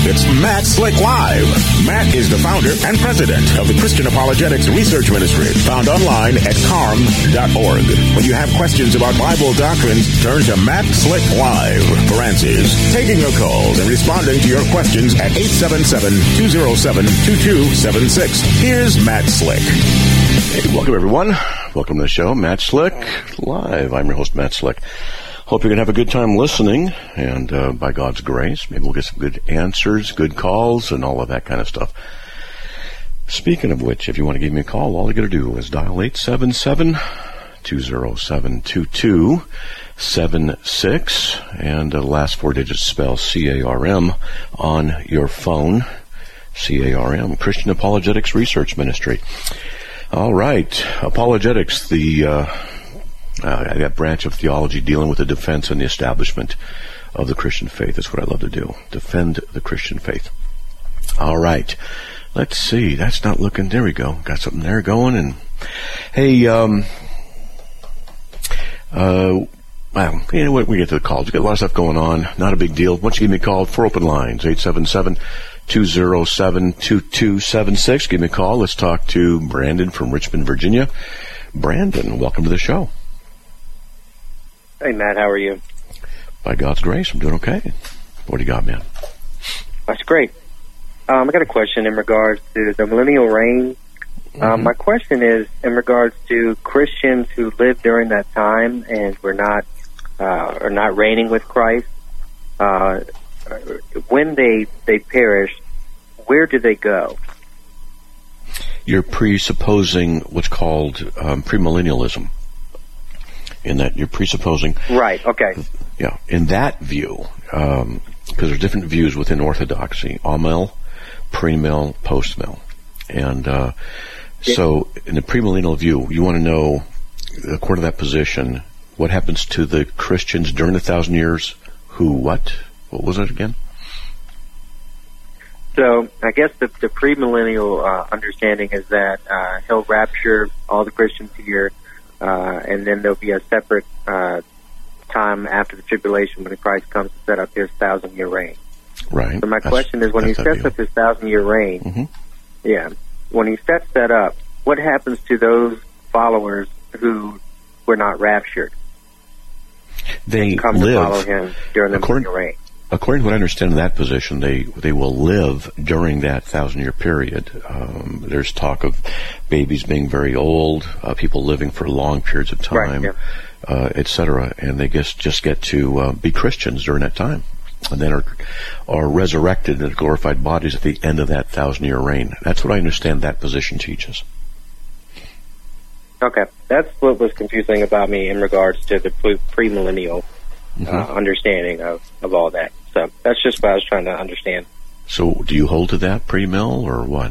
It's Matt Slick Live. Matt is the founder and president of the Christian Apologetics Research Ministry, found online at carm.org. When you have questions about Bible doctrines, turn to Matt Slick Live for answers. Taking your calls and responding to your questions at 877-207-2276. Here's Matt Slick. Hey, welcome everyone. Welcome to the show, Matt Slick Live. I'm your host, Matt Slick. Hope you're going to have a good time listening, and by God's grace, maybe we'll get some good answers, good calls, and all of that kind of stuff. Speaking of which, if you want to give me a call, all you got to do is dial 877-207-2276, and the last four digits spell CARM on your phone. CARM, Christian Apologetics Research Ministry. All right, apologetics, that branch of theology dealing with the defense and the establishment of the Christian faith. That's what I love to do. Defend the Christian faith. All right. Let's see. That's not looking... There we go. Got something there going. And hey, well, you know what? We get to the calls. We got a lot of stuff going on. Not a big deal. Once you give me a call, 4 open lines, 877-207-2276. Give me a call. Let's talk to Brandon from Richmond, Virginia. Brandon, welcome to the show. Hey, Matt, how are you? By God's grace, I'm doing okay. What do you got, man? That's great. I got a question in regards to the millennial reign. My question is in regards to Christians who lived during that time and are not reigning with Christ. When they perish, where do they go? You're presupposing what's called premillennialism. In that you're presupposing... Right, okay. Yeah, in that view, because there's different views within Orthodoxy, amill, premill, postmill. And so in the premillennial view, you want to know, according to that position, what happens to the Christians during the 1,000 years who what? What was it again? So I guess the premillennial understanding is that he'll rapture all the Christians here, and then there'll be a separate time after the tribulation when Christ comes to set up his 1,000-year reign. Right. So my question is, when he sets up his 1,000-year reign, when he sets that up, what happens to those followers who were not raptured? They come live to follow him during the millennial reign. According to what I understand in that position, they will live during that 1,000-year period. There's talk of babies being very old, people living for long periods of time, etc. And they just get to be Christians during that time, and then are resurrected in glorified bodies at the end of that 1,000-year reign. That's what I understand that position teaches. Okay, that's what was confusing about me in regards to the premillennial understanding of all that. So that's just what I was trying to understand. So do you hold to that pre-mill or what?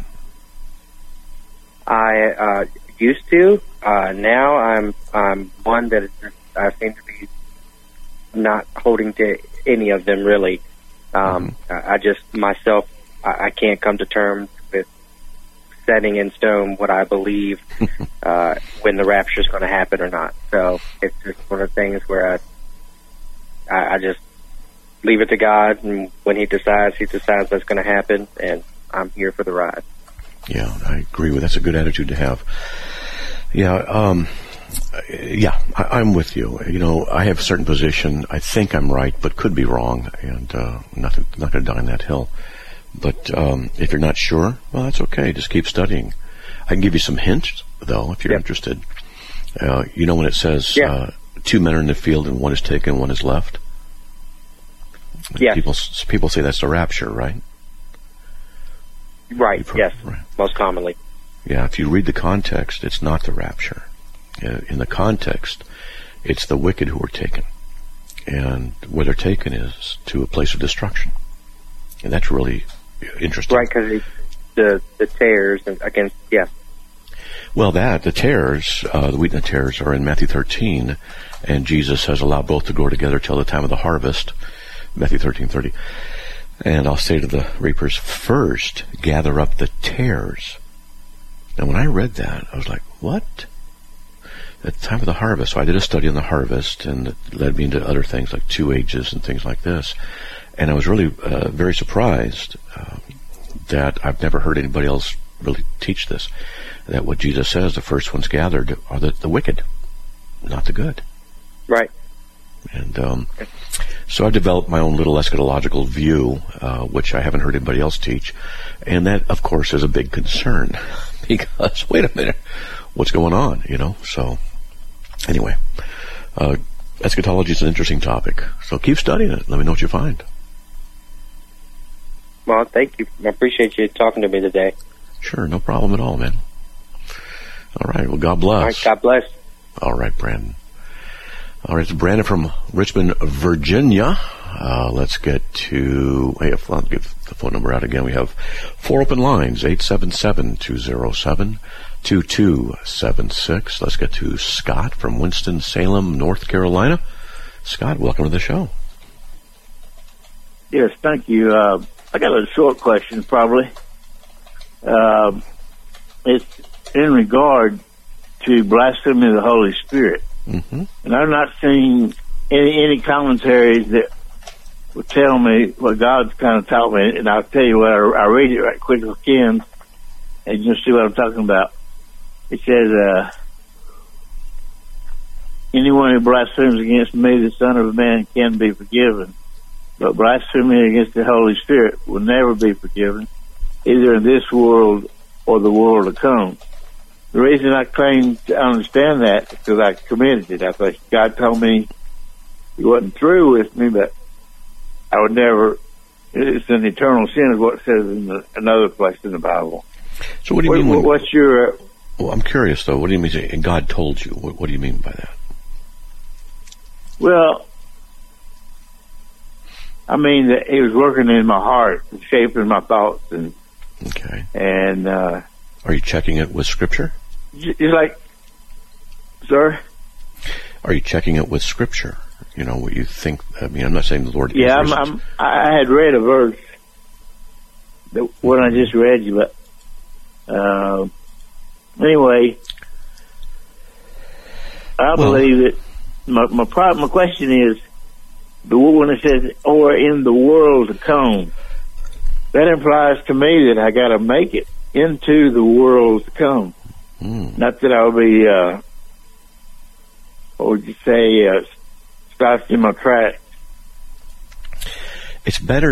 I used to. Now I'm one that I seem to be not holding to any of them really. I just myself I can't come to terms with setting in stone what I believe when the rapture is going to happen or not. So it's just one of the things where I just leave it to God, and when He decides that's going to happen, and I'm here for the ride. Yeah, I agree with that's a good attitude to have. Yeah, I'm with you. You know, I have a certain position. I think I'm right, but could be wrong, and not going to die on that hill. But if you're not sure, well, that's okay. Just keep studying. I can give you some hints, though, if you're interested. You know when it says 2 men are in the field and one is taken, one is left? Yes. People say that's the rapture, right? Right, yes, right. Most commonly. Yeah, if you read the context, it's not the rapture. In the context, it's the wicked who are taken. And where they're taken is to a place of destruction. And that's really interesting. Right, because the tares against, Well, the tares, the wheat and the tares are in Matthew 13, and Jesus has allowed both to grow together till the time of the harvest, Matthew 13:30. And I'll say to the reapers, first gather up the tares. And when I read that, I was like, what? At the time of the harvest. So I did a study on the harvest, and it led me into other things like 2 ages and things like this. And I was really very surprised that I've never heard anybody else really teach this, that what Jesus says, the first ones gathered are the wicked, not the good. Right. And so I've developed my own little eschatological view, which I haven't heard anybody else teach. And that, of course, is a big concern because, wait a minute, what's going on, So, anyway, eschatology is an interesting topic. So keep studying it. Let me know what you find. Well, thank you. I appreciate you talking to me today. Sure, no problem at all, man. All right, well, God bless. All right, God bless. All right, Brandon. All right, it's Brandon from Richmond, Virginia. Let's get to, I'll give the phone number out again. We have 4 open lines, 877-207-2276. Let's get to Scott from Winston-Salem, North Carolina. Scott, welcome to the show. Yes, thank you. I got a short question, probably. It's in regard to blasphemy of the Holy Spirit. Mm-hmm. And I've not seen any commentaries that would tell me what God's kind of taught me. And I'll tell you what, I read it right quick if I can, and you'll see what I'm talking about. It says, anyone who blasphemes against me, the Son of Man, can be forgiven. But blasphemy against the Holy Spirit will never be forgiven, either in this world or the world to come. The reason I claim to understand that is because I committed it. I thought God told me He wasn't through with me, but I would never. It's an eternal sin, is what it says in another place in the Bible. So what do you mean? What's your? Well, I'm curious though. What do you mean? And God told you? What do you mean by that? Well, I mean that He was working in my heart, shaping my thoughts, and okay. And are you checking it with Scripture? It's like, sir. Are you checking it with Scripture? What you think. I mean, I'm not saying the Lord. Yeah, I had read a verse, the one I just read you, but anyway, I believe that my question is, when it says, or in the world to come, that implies to me that I got to make it into the world to come. Not that I'll be, what would you say, stopped in my tracks. It's better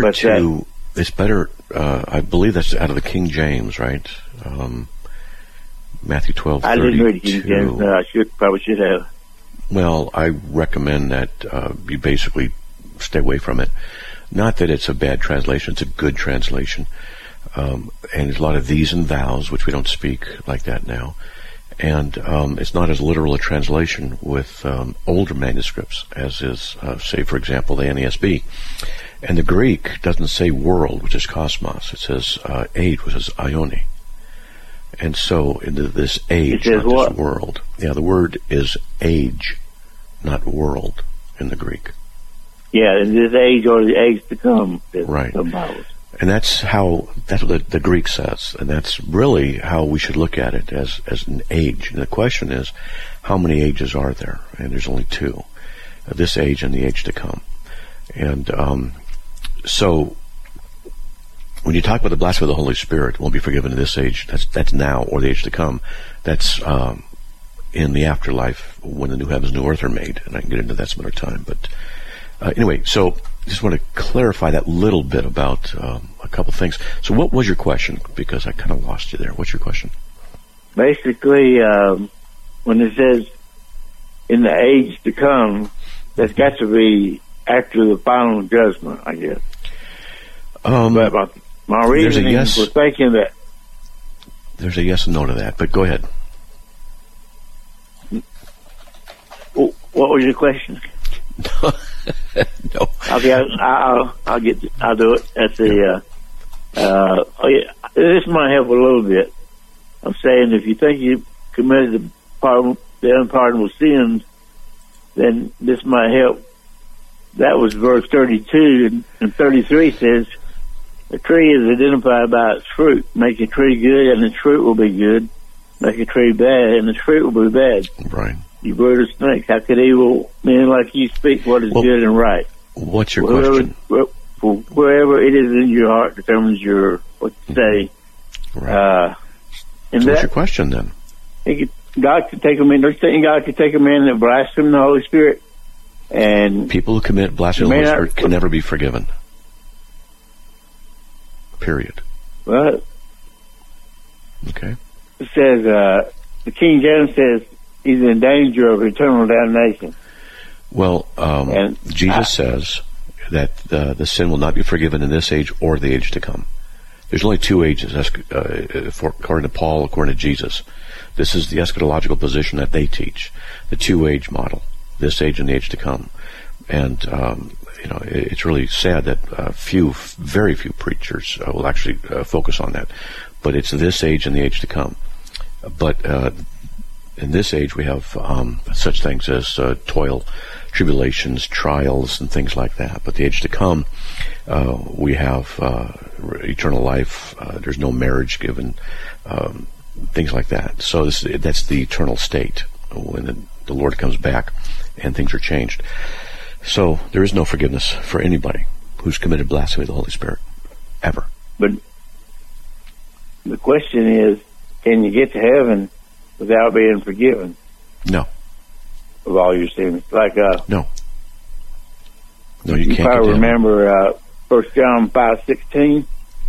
I believe that's out of the King James, right? Matthew 12:32. I didn't read King James. No, I probably should have. Well, I recommend that you basically stay away from it. Not that it's a bad translation; it's a good translation. And there's a lot of these and thous, which we don't speak like that now. And it's not as literal a translation with older manuscripts as is, say, for example, the NASB. And the Greek doesn't say world, which is cosmos. It says age, which is ione. And so into this age, not what? this world. Yeah, the word is age, not world in the Greek. Yeah, in this age or the age to come. Right. And that's what the Greek says, and that's really how we should look at it, as an age. And the question is, how many ages are there? And there's only 2, this age and the age to come. And so when you talk about the blasphemy of the Holy Spirit won't be forgiven in this age, that's now, or the age to come. That's in the afterlife when the new heavens, new earth are made, and I can get into that some other time. But anyway, so just want to clarify that little bit about a couple things. So what was your question? Because I kind of lost you there. What's your question? Basically, when it says in the age to come, that's got to be after the final judgment, I guess. But my reasoning for thinking that... There's a yes and no to that, but go ahead. What was your question? No. Okay, I'll do it. That's this might help a little bit. I'm saying if you think you committed the unpardonable sins, then this might help. That was verse 32, and 33 says, "The tree is identified by its fruit. Make a tree good, and its fruit will be good. Make a tree bad, and its fruit will be bad." Right. You bird of snakes, how could evil men like you speak what is good and right? What's your question? For is in your heart determines what you say. Right. And so what's your question then? God could take them in. They're saying God could take them in and blaspheme the Holy Spirit. And people who commit blasphemy of the Holy Spirit can never be forgiven. Period. Well, okay. It says, the King James says he's in danger of eternal damnation. Well, Jesus says that the sin will not be forgiven in this age or the age to come. There's only two ages, according to Paul, according to Jesus. This is the eschatological position that they teach, the two-age model, this age and the age to come. And, it's really sad that very few preachers will actually focus on that. But it's this age and the age to come. But in this age we have such things as toil, tribulations, trials, and things like that. But the age to come, we have eternal life. There's no marriage given, things like that. So that's the eternal state when the Lord comes back and things are changed. So there is no forgiveness for anybody who's committed blasphemy of the Holy Spirit, ever. But the question is, can you get to heaven without being forgiven? No. Of all your sins? No, you can't. You probably remember 1 John 5:16.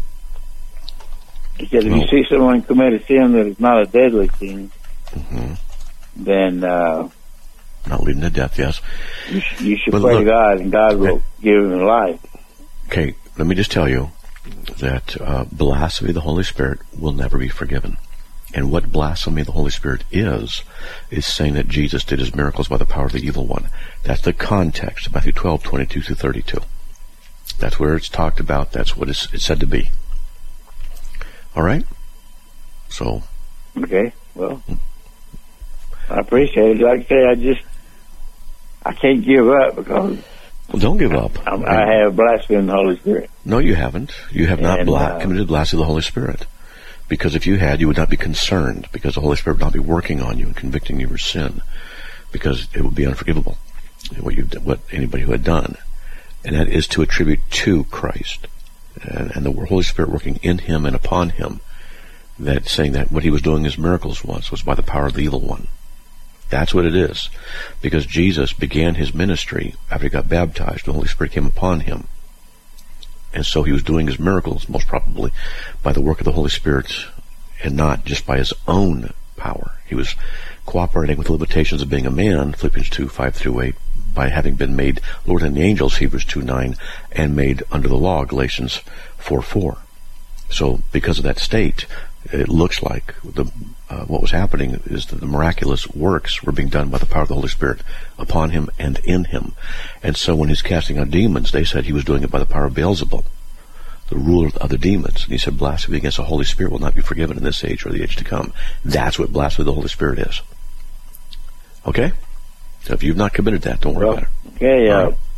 He said, if you see someone commit a sin that is not a deadly sin, then not leading to death, yes. You should pray to God, and God will give him life. Okay, let me just tell you that blasphemy of the Holy Spirit will never be forgiven. And what blasphemy of the Holy Spirit is saying that Jesus did his miracles by the power of the evil one. That's the context of Matthew 12:22-32. That's where it's talked about. That's what it's said to be. All right? So. Okay, well, I appreciate it. Like I say, I can't give up because... Well, don't give up. I have blasphemed the Holy Spirit. No, you haven't. You have not committed blasphemy of the Holy Spirit. Because if you had, you would not be concerned, because the Holy Spirit would not be working on you and convicting you of your sin, because it would be unforgivable, what anybody who had done. And that is to attribute to Christ. And the Holy Spirit working in him and upon him, that saying that what he was doing his miracles was by the power of the evil one. That's what it is. Because Jesus began his ministry after he got baptized. The Holy Spirit came upon him. And so he was doing his miracles, most probably, by the work of the Holy Spirit and not just by his own power. He was cooperating with the limitations of being a man, Philippians 2:5-8, by having been made lower than the angels, Hebrews 2:9, and made under the law, Galatians 4:4. So because of that state, it looks like what was happening is that the miraculous works were being done by the power of the Holy Spirit upon him and in him. And so when he's casting out demons, they said he was doing it by the power of Beelzebul, the ruler of the demons. And he said blasphemy against the Holy Spirit will not be forgiven in this age or the age to come. That's what blasphemy of the Holy Spirit is. Okay? So if you've not committed that, don't worry about it. Okay,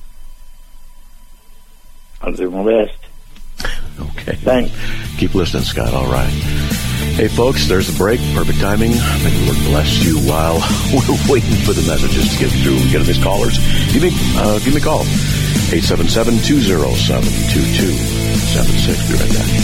I'll do my best. Okay. Thanks. Keep listening, Scott. All right. Hey, folks, there's the break. Perfect timing. May the Lord bless you while we're waiting for the messages to get through and get to these callers. Give me a call. 877-207-2276. Be right back.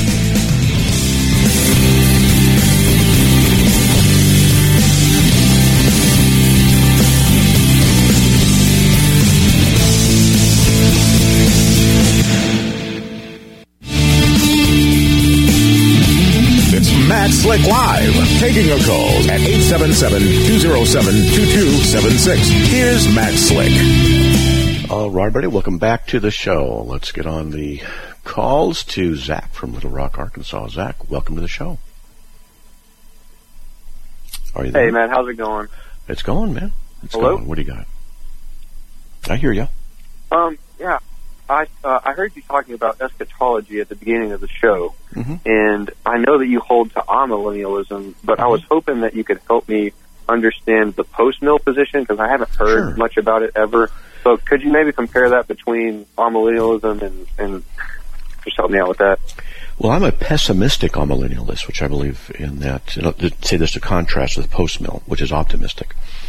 Matt Slick Live, taking your calls at 877-207-2276. Here's Matt Slick. All right, everybody, welcome back to the show. Let's get on the calls to Zach from Little Rock, Arkansas. Zach, welcome to the show. Are you there? Hey, Matt, how's it going? It's going, man. It's Hello? going. What do you got? I hear you. Yeah. I heard you talking about eschatology at the beginning of the show, and I know that you hold to amillennialism, but I was hoping that you could help me understand the post-mill position, because I haven't heard much about it ever. So could you maybe compare that between amillennialism and just help me out with that? Well, I'm a pessimistic amillennialist, which I believe in that, to say this to contrast with post-mill, which is optimistic.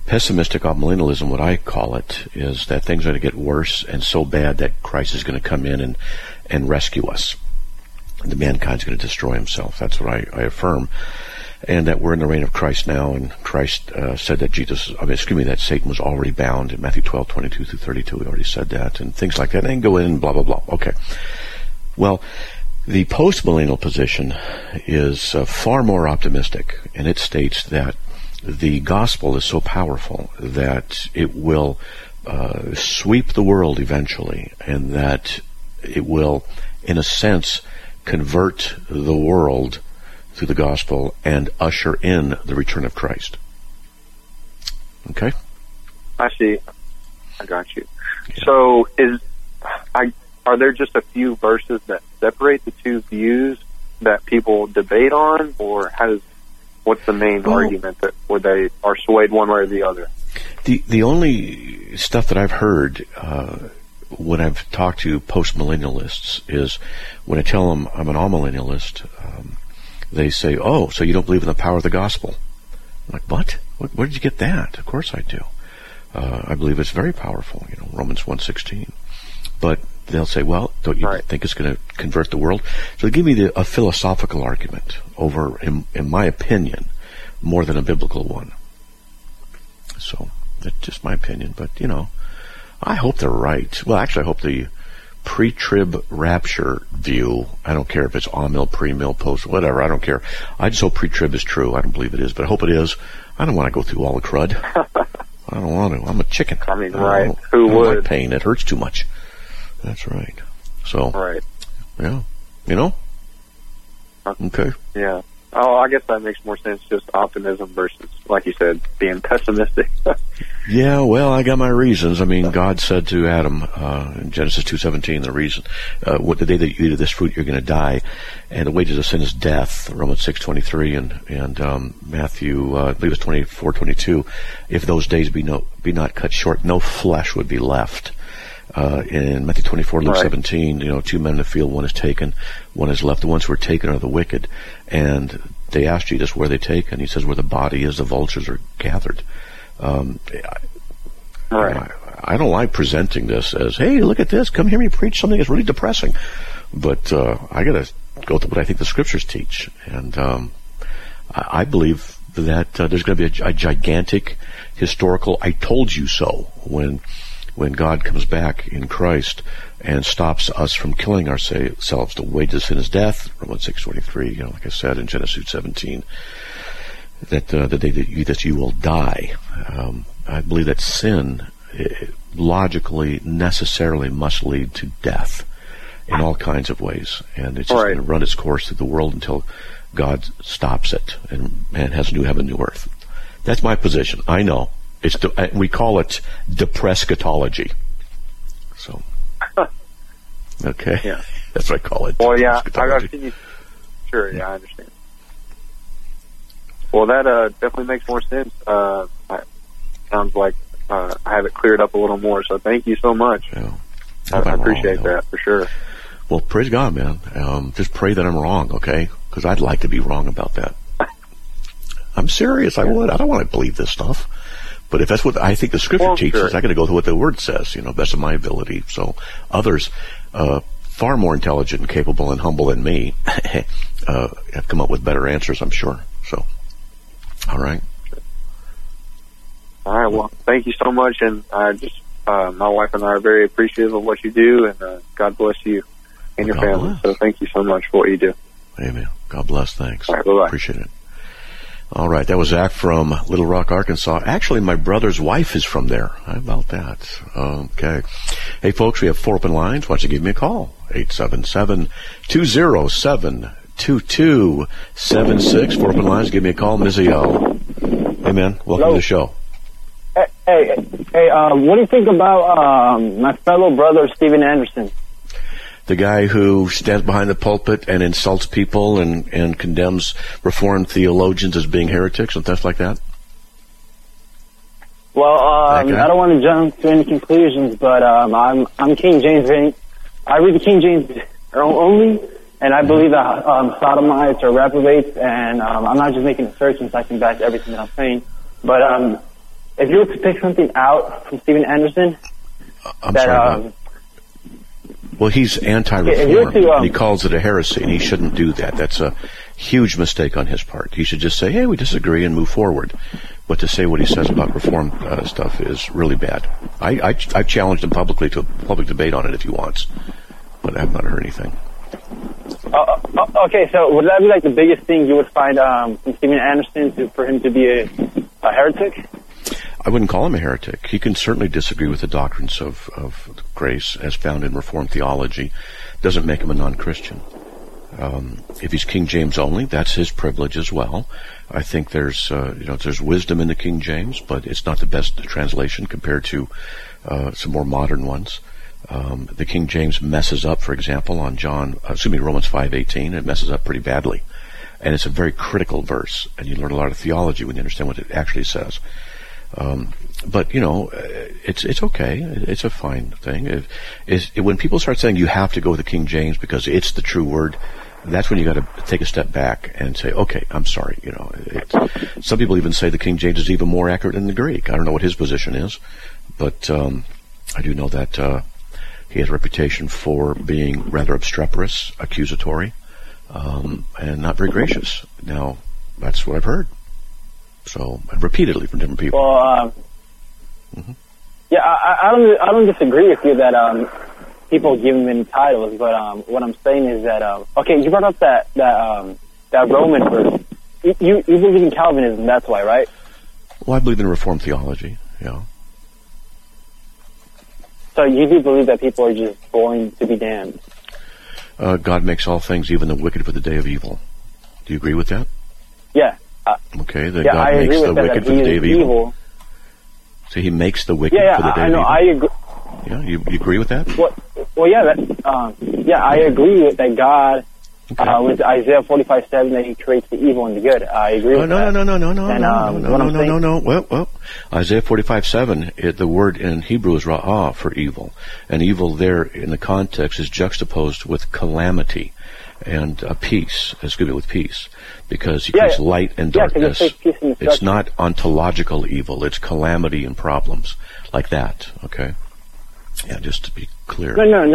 Pessimistic amillennialism, what I call it, is that things are going to get worse and so bad that Christ is going to come in and rescue us. And the mankind's going to destroy himself. That's what I affirm. And that we're in the reign of Christ now, and Christ said that that Satan was already bound in Matthew 12:22-32. We already said that, and things like that. And go in, blah, blah, blah. Okay. Well, the post-millennial position is far more optimistic, and it states that the gospel is so powerful that it will sweep the world eventually, and that it will, in a sense, convert the world through the gospel and usher in the return of Christ. Okay? I see. I got you. Yeah. So are there just a few verses that separate the two views that people debate on, or what's the main argument where they are swayed one way or the other? The only stuff that I've heard when I've talked to post-millennialists is when I tell them I'm an amillennialist, they say, "Oh, so you don't believe in the power of the gospel?" I'm like, what? Where did you get that? Of course I do. I believe it's very powerful, Romans 1:16. But they'll say, well, don't you think it's going to convert the world? So they give me a philosophical argument over, in my opinion, more than a biblical one. So that's just my opinion. But, I hope they're right. Well, actually, I hope the pre-trib rapture view, I don't care if it's amil, pre-mill, post, whatever, I don't care. I just hope pre-trib is true. I don't believe it is, but I hope it is. I don't want to go through all the crud. I don't want to. I'm a chicken. I mean, right. Who would? I don't like pain. It hurts too much. That's right. So, yeah. Okay. Yeah. Oh, I guess that makes more sense, just optimism versus, like you said, being pessimistic. Yeah, well, I got my reasons. I mean, God said to Adam in Genesis 2:17, the reason, the day that you eat of this fruit, you're going to die, and the wages of sin is death, Romans 6:23, and Matthew, I believe it's 24:22, if those days be not cut short, no flesh would be left. In Matthew 24, Luke 17, 2 men in the field, one is taken, one is left. The ones who are taken are the wicked. And they asked Jesus, where are they taken? He says, where the body is, the vultures are gathered. I don't like presenting this as, hey, look at this, come hear me preach something that's really depressing. But I got to go to what I think the scriptures teach. And I believe that there's going to be a gigantic historical I told you so when God comes back in Christ and stops us from killing ourselves. The wages of sin is death, Romans 6:23, like I said in Genesis 17, that the day that you eat this, you will die. I believe that sin logically, necessarily must lead to death in all kinds of ways. And it's just going to run its course through the world until God stops it and has a new heaven, new earth. That's my position. I know. We call it depresscatology. So, okay. Yeah. That's what I call it. Well, yeah, I've seen you. Sure, yeah, I understand. Well, that definitely makes more sense. Sounds like I have it cleared up a little more, so thank you so much. Yeah. I appreciate that, for sure. Well, praise God, man. Just pray that I'm wrong, okay? Because I'd like to be wrong about that. I'm serious. I would. I don't want to believe this stuff. But if that's what I think the scripture teaches, I got to go to what the word says, best of my ability. So others, far more intelligent and capable and humble than me, have come up with better answers, I'm sure. So, all right. All right. Well, thank you so much. And my wife and I are very appreciative of what you do, and God bless you and your family. Bless. So thank you so much for what you do. Amen. God bless. Thanks. All right, bye-bye. Appreciate it. All right, that was Zach from Little Rock, Arkansas. Actually, my brother's wife is from there. How about that? Okay. Hey, folks, we have 4 open lines. Why don't you give me a call? 877-207-2276. 4 open lines. Give me a call. Miziel. Hey, man. Welcome to the show. Hey, what do you think about my fellow brother, Steven Anderson? The guy who stands behind the pulpit and insults people and condemns Reformed theologians as being heretics and stuff like that? Well, I don't want to jump to any conclusions, but I'm King James. I read the King James only, and I believe that sodomites are reprobates, and I'm not just making assertions. I can back everything that I'm saying. But if you were to pick something out from Steven Anderson, I'm sorry. Well, he's anti-reform, and he calls it a heresy, and he shouldn't do that. That's a huge mistake on his part. He should just say, hey, we disagree, and move forward. But to say what he says about reform stuff is really bad. I've challenged him publicly to a public debate on it if he wants, but I have not heard anything. Okay, so would that be like the biggest thing you would find from Steven Anderson for him to be a heretic? I wouldn't call him a heretic. He can certainly disagree with the doctrines of grace as found in Reformed theology. Doesn't make him a non-Christian. If he's King James only, that's his privilege as well. I think there's wisdom in the King James, but it's not the best translation compared to some more modern ones. The King James messes up, for example, on Romans 5:18. It messes up pretty badly, and it's a very critical verse. And you learn a lot of theology when you understand what it actually says. But it's okay. It's a fine thing. When people start saying you have to go with the King James because it's the true word, that's when you got to take a step back and say, okay, I'm sorry. Some people even say the King James is even more accurate than the Greek. I don't know what his position is, but I do know that he has a reputation for being rather obstreperous, accusatory, and not very gracious. Now, that's what I've heard. So, repeatedly from different people. Well, yeah, I don't disagree with you that people give him any titles, but what I'm saying is that okay, you brought up that Roman verse. You believe in Calvinism, that's why, right? Well, I believe in Reformed theology. Yeah. So you do believe that people are just going to be damned? God makes all things, even the wicked, for the day of evil. Do you agree with that? Yeah. Okay, that God makes the wicked for the day of evil. So he makes the wicked for the day of evil. I agree. Yeah, you agree with that? Well, yeah, I agree with that God, with Isaiah 45:7, that he creates the evil and the good. I agree with that. No. Well, Isaiah 45:7, the word in Hebrew is ra'ah for evil. And evil there in the context is juxtaposed with calamity and peace. It's good with peace. Because he creates light and darkness. It's not ontological evil. It's calamity and problems like that. Okay. Yeah, just to be clear.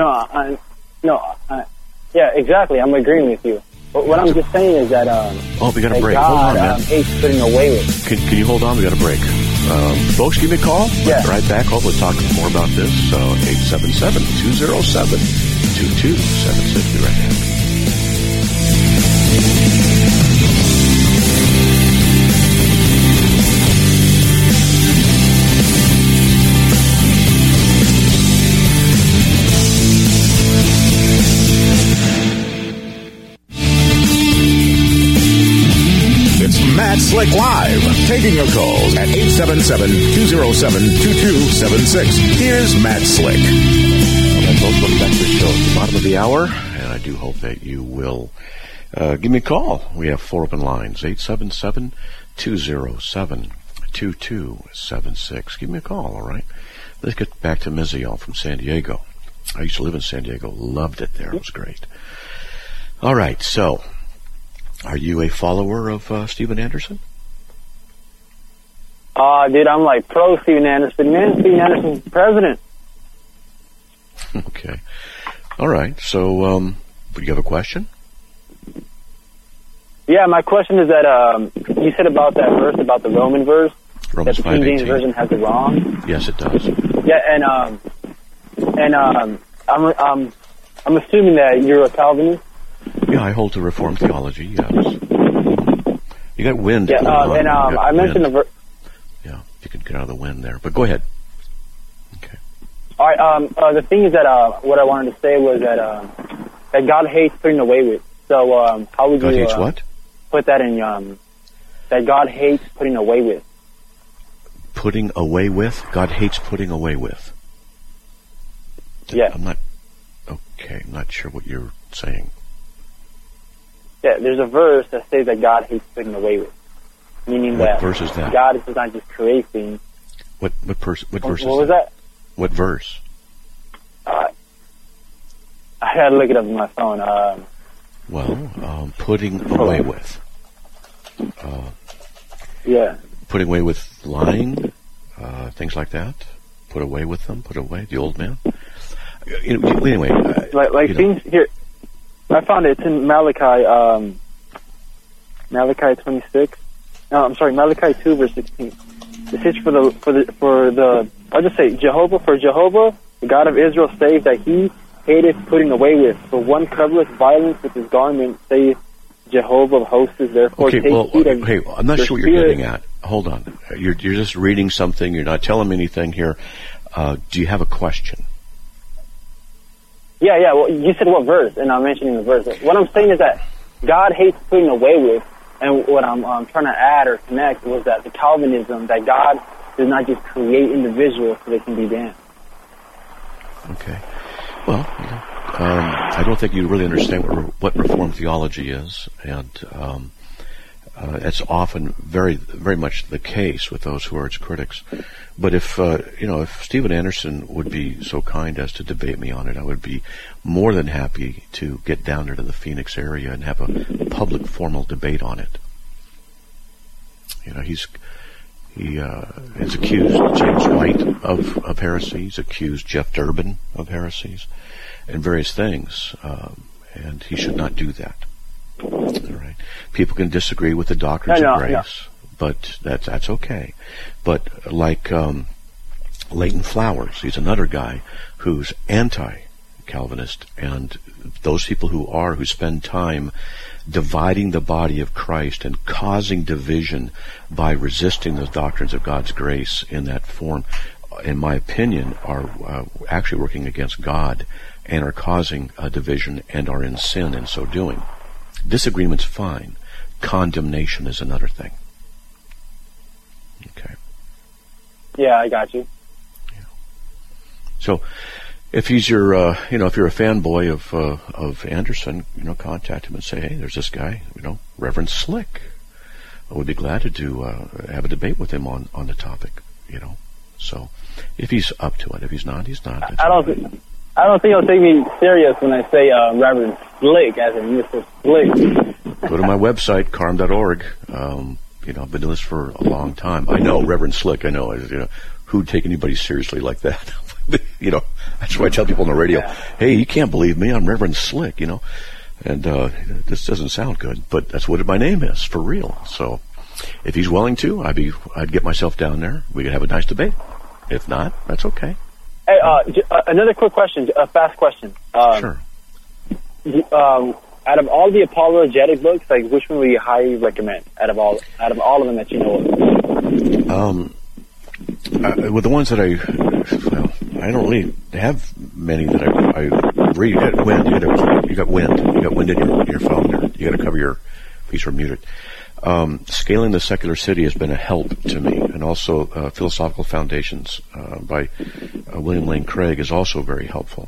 Yeah, exactly. I'm agreeing with you. But what I'm just saying is that we got a break. God, hold on, man. hates putting away with. Can you hold on? We got a break. Folks, give me a call. Yeah. Right back. We'll talk more about this. 877-207-2276. Be right back. Matt Slick Live, taking your calls at 877-207-2276. Here's Matt Slick. Well, folks, welcome back to the show. It's the bottom of the hour, and I do hope that you will give me a call. We have 4 open lines, 877-207-2276. Give me a call, all right? Let's get back to Miziel from San Diego. I used to live in San Diego. Loved it there. It was great. All right, so are you a follower of Steven Anderson? Dude, I'm like pro Steven Anderson. Man, Steven Anderson's the president. Okay. All right. So, do you have a question? Yeah, my question is that you said about that verse, about the Roman verse, Romans that the King James Version has it wrong. Yes, it does. Yeah, and I'm assuming that you're a Calvinist. Yeah, I hold to Reformed theology, yes. You got wind. Yeah, and I mentioned the verse. Yeah, you can get out of the wind there. But go ahead. Okay. All right, the thing is that what I wanted to say was that God hates putting away with. So how would God you hates what? Put that in, that God hates putting away with. Putting away with? God hates putting away with. Yeah. I'm not sure what you're saying. Yeah, there's a verse that says that God hates putting away with, meaning what that verse is that? God does not just create things. What verse is what was that? What verse? I had to look it up on my phone. Putting away with. Yeah. Putting away with lying, things like that. Put away with them. Put away the old man. Anyway, things here. I found it's in Malachi 26. No, I'm sorry, Malachi 2 verse 16. This is for the I'll just say Jehovah, the God of Israel, says that He hateth putting away with. For one covereth violence with his garment, saith Jehovah of hosts. Therefore, okay, take I'm not sure what you're getting at. Hold on, you're just reading something. You're not telling me anything here. Do you have a question? Yeah. Well, you said what verse, and I'm mentioning the verse. What I'm saying is that God hates putting away with, and what I'm trying to add or connect was that the Calvinism, that God does not just create individuals so they can be damned. Okay. Well, I don't think you really understand what Reformed theology is, and it's often very, very much the case with those who are its critics. But if Steven Anderson would be so kind as to debate me on it, I would be more than happy to get down there to the Phoenix area and have a public, formal debate on it. He has accused James White of heresy. He's accused Jeff Durbin of heresies and various things, and he should not do that. All right. People can disagree with the doctrines of grace, but that's okay. But like Leighton Flowers, he's another guy who's anti-Calvinist, and those people who spend time dividing the body of Christ and causing division by resisting the doctrines of God's grace in that form, in my opinion, are actually working against God and are causing a division and are in sin in so doing. Disagreement's fine. Condemnation is another thing. Okay. Yeah, I got you. Yeah. So, if he's your, if you're a fanboy of Anderson, contact him and say, hey, there's this guy, Reverend Slick. I would be glad to have a debate with him on the topic, So, if he's up to it, if he's not, he's not. I don't think he'll take me serious when I say Reverend Slick, as in Mr. Slick. Go to my website, carm.org. I've been doing this for a long time. I know Reverend Slick. I know. Who'd take anybody seriously like that? That's why I tell people on the radio, hey, you can't believe me. I'm Reverend Slick, And this doesn't sound good, but that's what my name is, for real. So if he's willing to, I'd get myself down there. We could have a nice debate. If not, that's okay. Hey, another quick question, a fast question. Sure. Out of all the apologetic books, which one would you highly recommend? Out of all of them that you know of? With the ones that I don't really have many that I read. You got wind. You got wind in your phone there. You got to cover your. These are muted. Scaling the Secular City has been a help to me, and also Philosophical Foundations by William Lane Craig is also very helpful.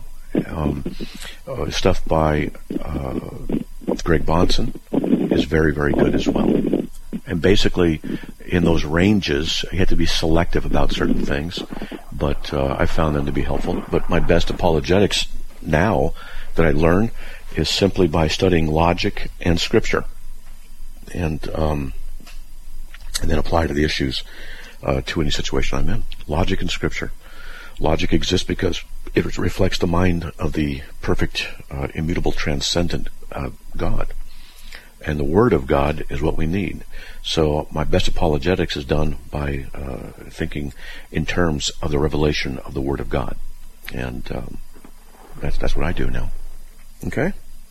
Stuff by Greg Bahnsen is very, very good as well. And basically, in those ranges, you have to be selective about certain things, but I found them to be helpful. But my best apologetics now that I learn is simply by studying logic and Scripture, and then apply to the issues to any situation I'm in. Logic and Scripture. Logic exists because it reflects the mind of the perfect, immutable, transcendent God. And the Word of God is what we need. So my best apologetics is done by thinking in terms of the revelation of the Word of God. And that's what I do now. Okay?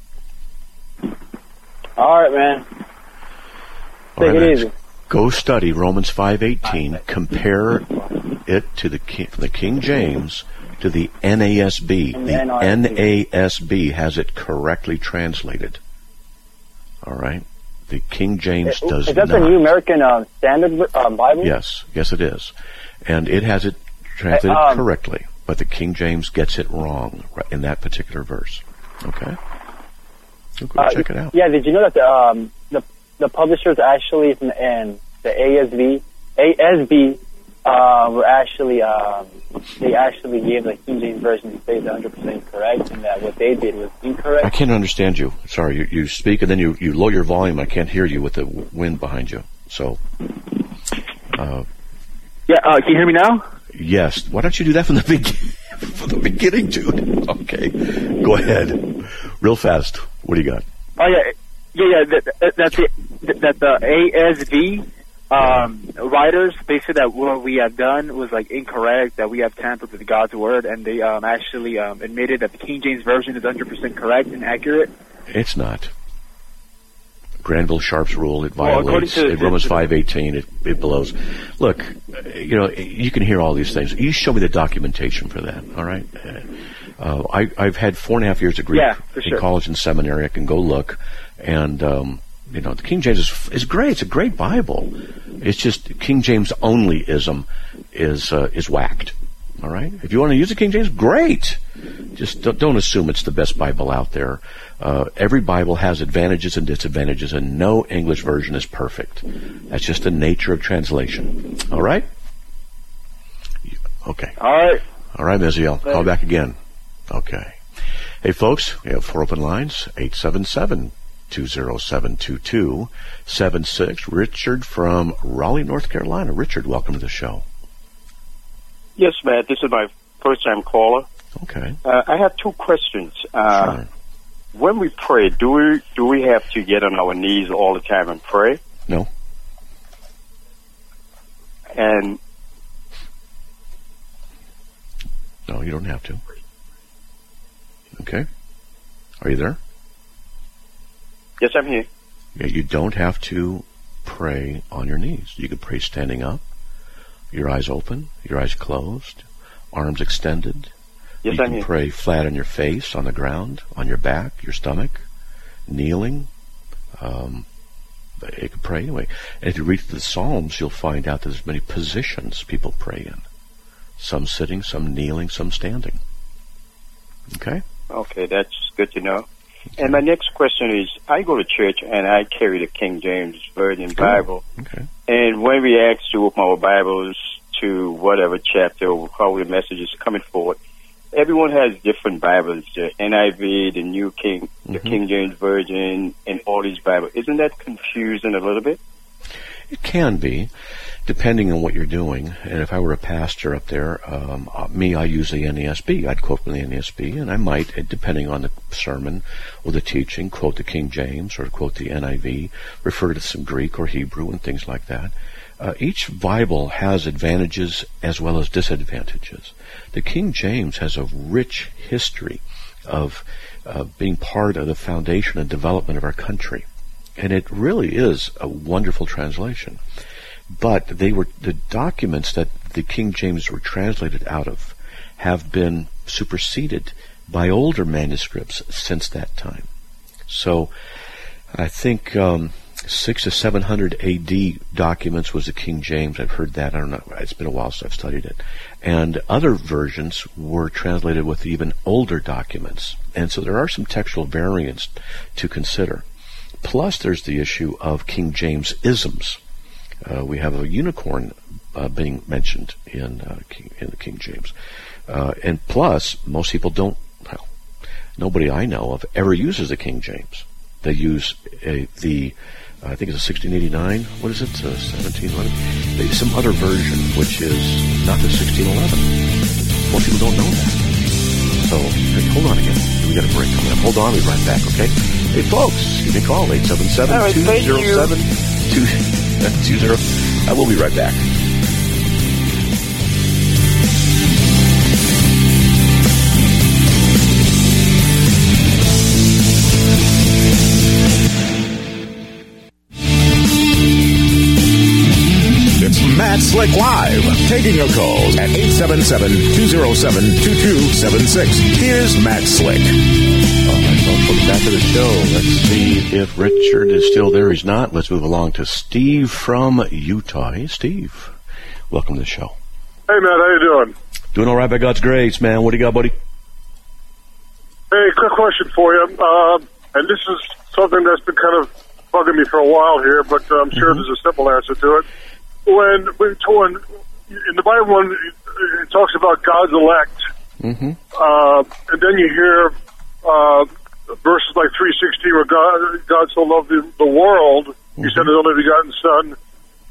All right, man. Take it easy. Go study Romans 5:18. Compare it to from the King James to the NASB. The NASB has it correctly translated. All right? The King James does not. Is that the New American Standard Bible? Yes, it is. And it has it translated correctly, but the King James gets it wrong in that particular verse. Okay? So go check it out. Yeah, did you know that the publishers actually and the ASB were actually they actually gave the King James version to say it's 100% correct, and that what they did was incorrect? I can't understand you. Sorry, you speak and then you lower your volume. I can't hear you with the wind behind you. So, Yeah, can you hear me now? Yes. Why don't you do that from the beginning, dude? Okay. Go ahead. Real fast. What do you got? Oh, yeah. That's it. That the ASV writers, they said that what we have done was like incorrect, that we have tampered with God's word, and they actually admitted that the King James Version is 100% correct and accurate. It's not. Granville Sharp's rule, it violates Romans 5:18. It blows. Look, you can hear all these things. You show me the documentation for that. All right. I've had 4.5 years of Greek in college and seminary. I can go look, and the King James is great. It's a great Bible. It's just King James onlyism is whacked. All right. If you want to use the King James, great. Just don't assume it's the best Bible out there. Every Bible has advantages and disadvantages, and no English version is perfect. That's just the nature of translation. All right? Okay. All right. All right, Miziel. Call back again. Okay. Hey, folks, we have 4 open lines, 877-207-2276. Richard from Raleigh, North Carolina. Richard, welcome to the show. Yes, Matt. This is my first-time caller. Okay. I have 2 questions. Sure. When we pray, do we have to get on our knees all the time and pray? No. And no, you don't have to. Okay. Are you there? Yes, I'm here. Yeah, you don't have to pray on your knees. You can pray standing up, your eyes open, your eyes closed, arms extended. Yes, you can pray flat on your face, on the ground, on your back, your stomach, kneeling. You can pray anyway. And if you read the Psalms, you'll find out that there's many positions people pray in. Some sitting, some kneeling, some standing. Okay? Okay, that's good to know. Okay. And my next question is, I go to church and I carry the King James Version Bible. Okay. And when we ask to open our Bibles to whatever chapter or how the message is coming forward, everyone has different Bibles, the NIV, the New King, the King James Version, and all these Bibles. Isn't that confusing a little bit? It can be, depending on what you're doing. And if I were a pastor up there, I use the NASB. I'd quote from the NASB, and I might, depending on the sermon or the teaching, quote the King James or quote the NIV, refer to some Greek or Hebrew and things like that. Each Bible has advantages as well as disadvantages. The King James has a rich history of being part of the foundation and development of our country. And it really is a wonderful translation. But the documents that the King James were translated out of have been superseded by older manuscripts since that time. So I think 600 to 700 AD documents was the King James. I've heard that. I don't know. It's been a while since I've studied it. And other versions were translated with even older documents. And so there are some textual variants to consider. Plus, there's the issue of King James isms. We have a unicorn being mentioned in the King James. And plus, most people nobody I know of ever uses the King James. They use I think it's a 1689. What is it? 1711. Some other version, which is not the 1611. Most people don't know that. So, hey, hold on again. We got a break coming up. Hold on, we'll be right back, okay? Hey, folks, give me a call, 877-207-20. I will be right back. Matt Slick Live, taking your calls at 877-207-2276. Here's Matt Slick. All right, welcome back to the show. Let's see if Richard is still there. He's not. Let's move along to Steve from Utah. Hey, Steve. Welcome to the show. Hey, Matt. How you doing? Doing all right by God's grace, man. What do you got, buddy? Hey, quick question for you. And this is something that's been kind of bugging me for a while here, but I'm sure there's a simple answer to it. When in the Bible, it talks about God's elect, and then you hear verses like 3:16, where God so loved the world, He sent His only begotten Son.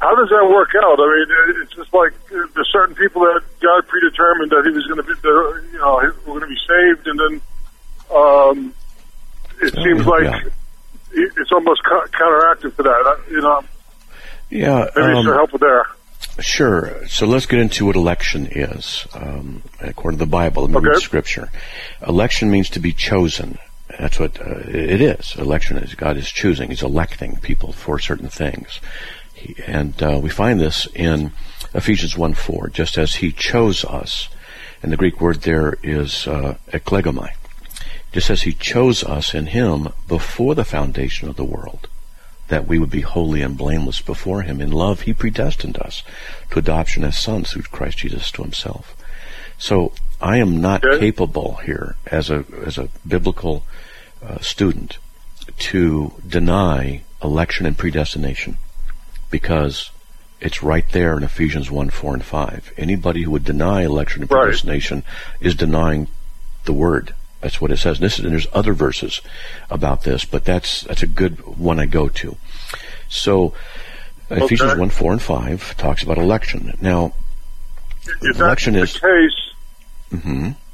how does that work out? I mean, it's just like there's certain people that God predetermined that he was going to be, were going to be saved, and then it seems like it's almost counteractive to that. Yeah. Maybe some help with there. Sure. So let's get into what election is. According to the Bible, let me read Scripture. Election means to be chosen. That's what it is. Election is God is choosing. He's electing people for certain things. And we find this in Ephesians 1:4, just as he chose us. And the Greek word there is eklegomai. Just as he chose us in him before the foundation of the world, that we would be holy and blameless before him. In love, he predestined us to adoption as sons through Christ Jesus to himself. So I am not capable here as a biblical student to deny election and predestination, because it's right there in Ephesians 1:4 and 5. Anybody who would deny election and predestination is denying the word. That's what it says. And there's other verses about this, but that's a good one I go to. So Ephesians 1:4 and 5 talks about election. Now, if election that's is the case.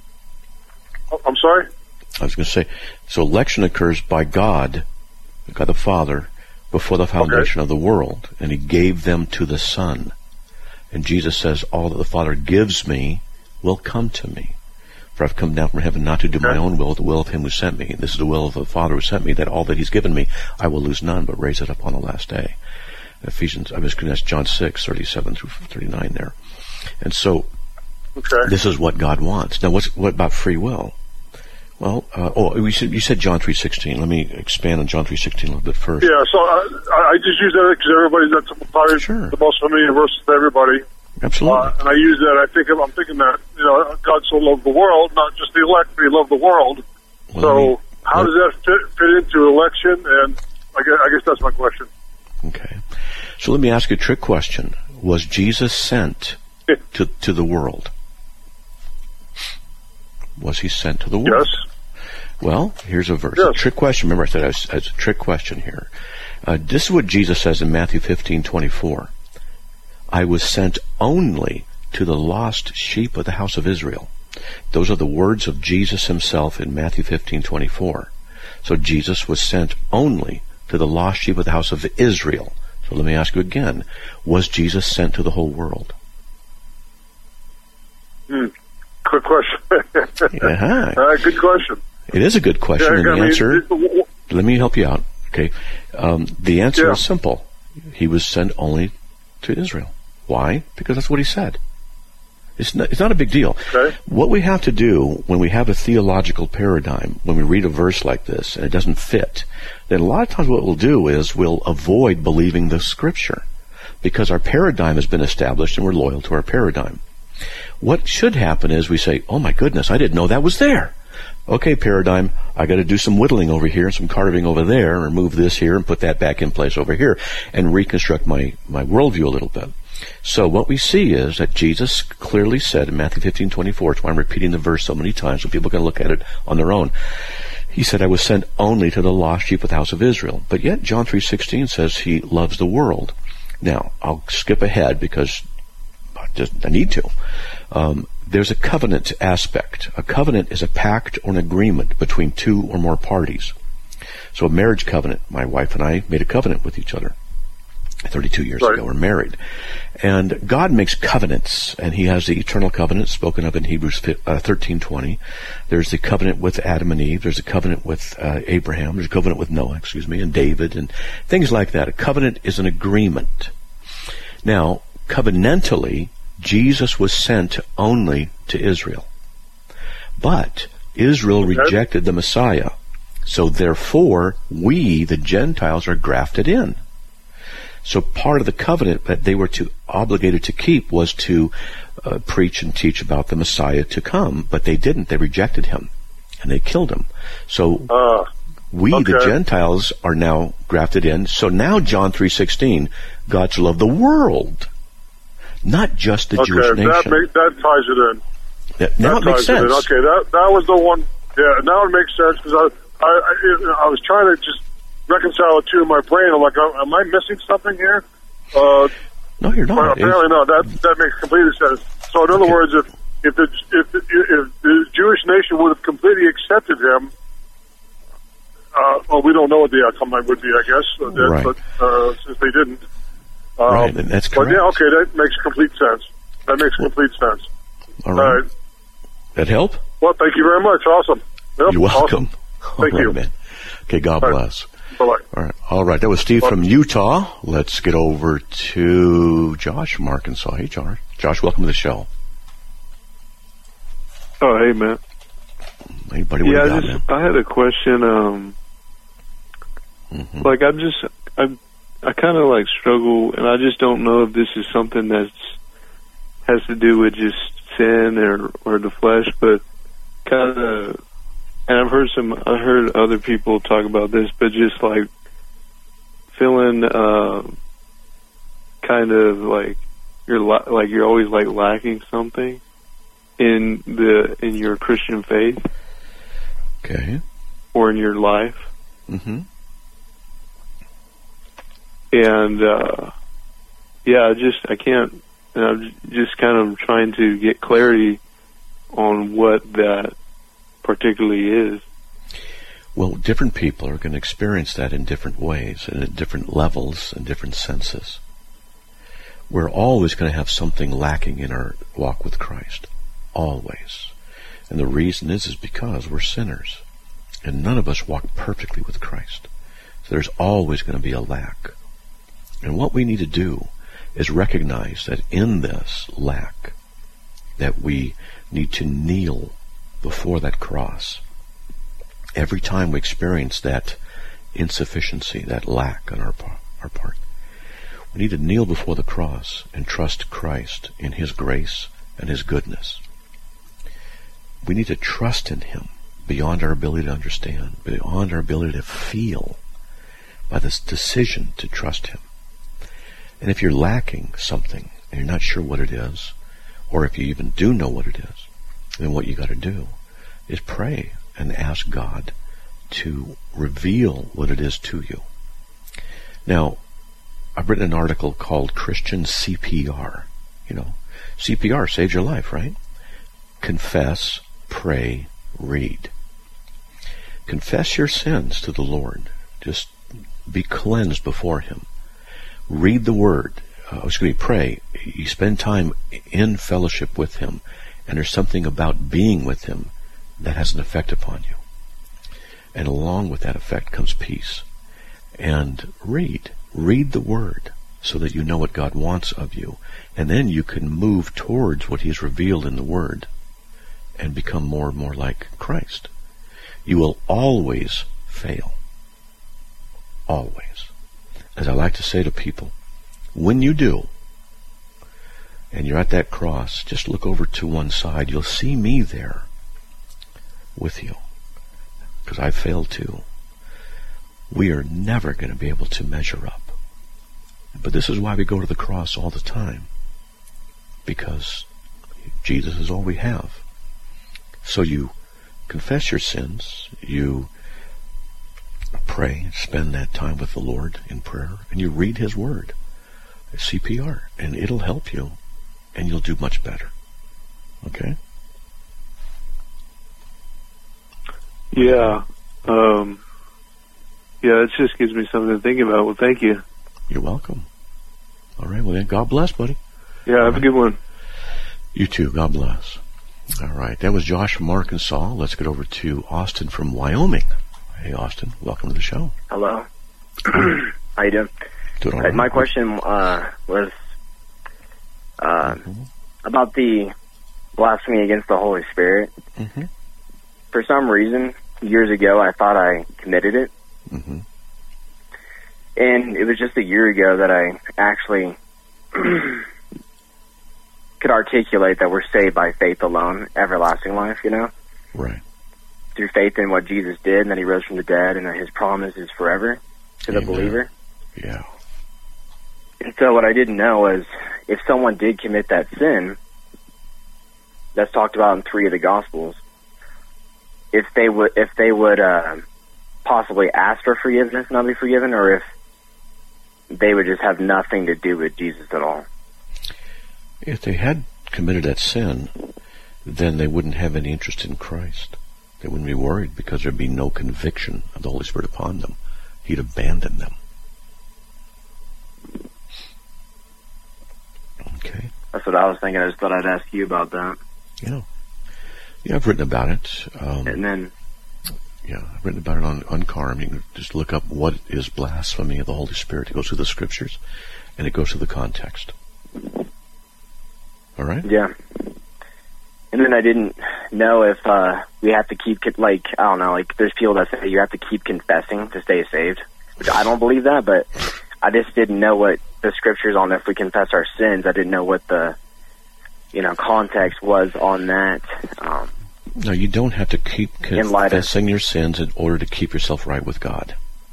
I'm sorry? I was going to say, so election occurs by God the Father, before the foundation of the world, and he gave them to the Son. And Jesus says, all that the Father gives me will come to me. For I've come down from heaven not to do my own will, but the will of him who sent me. And this is the will of the Father who sent me, that all that he's given me, I will lose none, but raise it up on the last day. That's John 6:37 through 39 there. And so, this is what God wants. Now, what about free will? Well, you said John 3:16. Let me expand on John 3:16 a little bit first. Yeah, so I just use that because that's probably the most familiar verse to everybody. Absolutely. And I use that. I'm thinking that God so loved the world, not just the elect, but he loved the world. Well, so how does that fit into election? And I guess that's my question. Okay. So let me ask you a trick question. Was Jesus sent to the world? Was he sent to the world? Yes. Well, here's a verse. A trick question. Remember, I said it's a trick question here. This is what Jesus says in Matthew 15:24. I was sent only to the lost sheep of the house of Israel. Those are the words of Jesus himself in Matthew 15:24. So Jesus was sent only to the lost sheep of the house of Israel. So let me ask you again. Was Jesus sent to the whole world? Quick question. Good question. It is a good question, and the answer, let me help you out. Okay, the answer is simple. He was sent only to Israel. Why? Because that's what he said. It's not a big deal. Okay. What we have to do when we have a theological paradigm, when we read a verse like this and it doesn't fit, then a lot of times what we'll do is we'll avoid believing the Scripture, because our paradigm has been established and we're loyal to our paradigm. What should happen is we say, oh my goodness, I didn't know that was there. Okay, paradigm, I got to do some whittling over here and some carving over there, or move this here and put that back in place over here, and reconstruct my worldview a little bit. So what we see is that Jesus clearly said in Matthew 15:24, that's why I'm repeating the verse so many times so people can look at it on their own. He said, I was sent only to the lost sheep of the house of Israel. But yet John 3:16 says he loves the world. Now, I'll skip ahead because I need to. There's a covenant aspect. A covenant is a pact or an agreement between two or more parties. So a marriage covenant, my wife and I made a covenant with each other 32 years ago. We're married. And God makes covenants, and he has the eternal covenant spoken of in Hebrews 13:20. There's the covenant with Adam and Eve. There's a covenant with Abraham. There's a covenant with Noah, and David, and things like that. A covenant is an agreement. Now, covenantally, Jesus was sent only to Israel. But Israel rejected the Messiah. So therefore, we, the Gentiles, are grafted in. So part of the covenant that they were obligated to keep was to preach and teach about the Messiah to come. But they didn't. They rejected him. And they killed him. So we, the Gentiles, are now grafted in. So now John 3:16, God so loved the world, not just the Jewish nation. That ties it in. Now it makes sense. Okay, that was the one. Yeah, now it makes sense, because I was trying to just reconcile it to my brain. I'm like, am I missing something here? No, you're not. Well, apparently not. That makes complete sense. So, in other words, if the Jewish nation would have completely accepted him, well, we don't know what the outcome would be, I guess. Right. But since they didn't, right, and that's correct. But yeah, okay, that makes complete sense. Complete sense. All right. That help? Well, thank you very much. Awesome. Yep, you're welcome. Awesome. Thank you, man. Okay, God bless. Bye-bye. All right. That was Steve from Utah. Let's get over to Josh from Arkansas. Hey, Josh. Josh, welcome to the show. Oh, hey, man. Hey, buddy, what you got, man? I had a question. Like, I kind of like struggle, and I just don't know if this is something has to do with just sin or the flesh, but kind of, and I heard other people talk about this, but just like feeling kind of like you're always like lacking something in your Christian faith, okay, or in your life, and I can't. And I'm just kind of trying to get clarity on what that particularly is. Well, different people are going to experience that in different ways and at different levels and different senses. We're always going to have something lacking in our walk with Christ. Always. And the reason is because we're sinners. And none of us walk perfectly with Christ. So there's always going to be a lack. And what we need to do is recognize that in this lack, that we need to kneel before that cross. Every time we experience that insufficiency, that lack on our part, we need to kneel before the cross and trust Christ in His grace and His goodness. We need to trust in Him beyond our ability to understand, beyond our ability to feel, by this decision to trust Him. And if you're lacking something and you're not sure what it is, or if you even do know what it is, then what you got to do is pray and ask God to reveal what it is to you. Now, I've written an article called Christian CPR. You know, CPR saves your life, right? Confess, pray, read. Confess your sins to the Lord. Just be cleansed before Him. Read the Word. Pray. You spend time in fellowship with Him, and there's something about being with Him that has an effect upon you. And along with that effect comes peace. And read the Word so that you know what God wants of you. And then you can move towards what He's revealed in the Word and become more and more like Christ. You will always fail. Always. As I like to say to people, when you do, and you're at that cross, just look over to one side. You'll see me there with you, because I failed too. We are never going to be able to measure up. But this is why we go to the cross all the time, because Jesus is all we have. So you confess your sins, you pray, spend that time with the Lord in prayer, and you read His Word, CPR, and it'll help you, and you'll do much better. Okay? Yeah. It just gives me something to think about. Well, thank you. You're welcome. All right, well then, God bless, buddy. Yeah, have a good one. You too, God bless. All right, that was Josh from Arkansas. Let's get over to Austin from Wyoming. Hey, Austin, welcome to the show. Hello. How you doing? Doing all right. My question was about the blasphemy against the Holy Spirit. Mm-hmm. For some reason, years ago, I thought I committed it. Mm-hmm. And it was just a year ago that I actually could articulate that we're saved by faith alone, everlasting life, you know? Right. Through faith in what Jesus did, and that He rose from the dead, and that His promise is forever to the believer. Yeah. And so what I didn't know was, if someone did commit that sin, that's talked about in 3 of the Gospels, if they would possibly ask for forgiveness, not be forgiven, or they would just have nothing to do with Jesus at all. If they had committed that sin, then they wouldn't have any interest in Christ. They wouldn't be worried because there'd be no conviction of the Holy Spirit upon them. He'd abandon them. Okay. That's what I was thinking. I just thought I'd ask you about that. Yeah, I've written about it. And then... Yeah, I've written about it on Carm. You can just look up what is blasphemy of the Holy Spirit. It goes through the Scriptures, and it goes through the context. All right? Yeah. And then I didn't know if we have to keep, like, I don't know, like, there's people that say you have to keep confessing to stay saved, which I don't believe that, but I just didn't know what the Scriptures on if we confess our sins. I didn't know what the, context was on that. No, you don't have to keep confessing your sins in order to keep yourself right with God.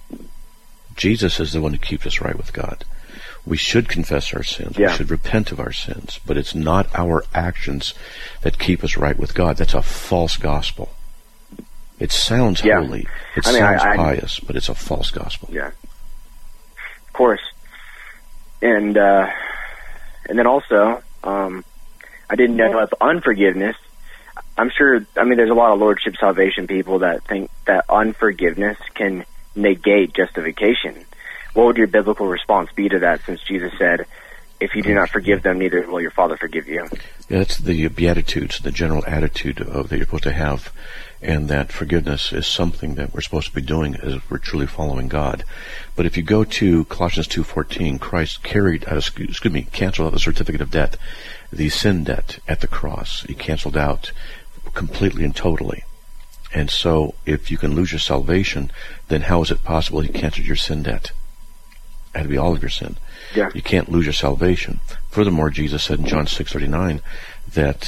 Jesus is the one who keeps us right with God. We should confess our sins. Yeah. We should repent of our sins. But it's not our actions that keep us right with God. That's a false gospel. It sounds holy. It sounds pious, but it's a false gospel. Yeah. Of course. And then also, I didn't know if unforgiveness, I'm sure, there's a lot of Lordship Salvation people that think that unforgiveness can negate justification. What would your biblical response be to that, since Jesus said, if you do not forgive them, neither will your Father forgive you? Yeah, that's the Beatitudes, the general attitude that you're supposed to have, and that forgiveness is something that we're supposed to be doing as we're truly following God. But if you go to Colossians 2:14, Christ canceled out the certificate of debt, the sin debt at the cross. He canceled out completely and totally. And so if you can lose your salvation, then how is it possible he canceled your sin debt? It had to be all of your sin. Yeah. You can't lose your salvation. Furthermore, Jesus said in John 6:39 that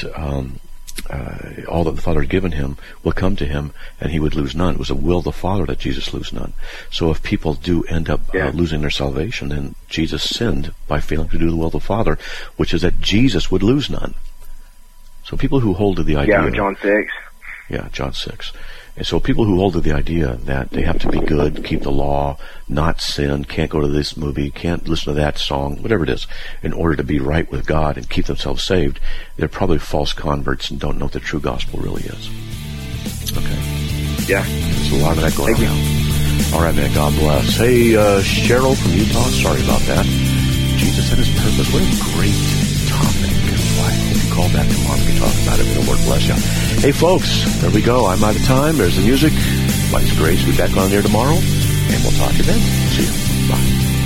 all that the Father had given him will come to him, and he would lose none. It was the will of the Father that Jesus lose none. So if people do end up losing their salvation, then Jesus sinned by failing to do the will of the Father, which is that Jesus would lose none. So people who hold to the idea... Yeah, John 6. Yeah, John 6. And so people who hold to the idea that they have to be good, keep the law, not sin, can't go to this movie, can't listen to that song, whatever it is, in order to be right with God and keep themselves saved, they're probably false converts and don't know what the true gospel really is. Okay. Yeah. There's a lot of that going on. All right, man. God bless. Hey, Cheryl from Utah. Sorry about that. Jesus and his purpose. What a great topic. I hope you call back tomorrow. We can talk about it. The Lord bless you. Hey, folks, there we go. I'm out of time. There's the music. By His grace, we'll be back on there tomorrow, and we'll talk to you then. See you. Bye.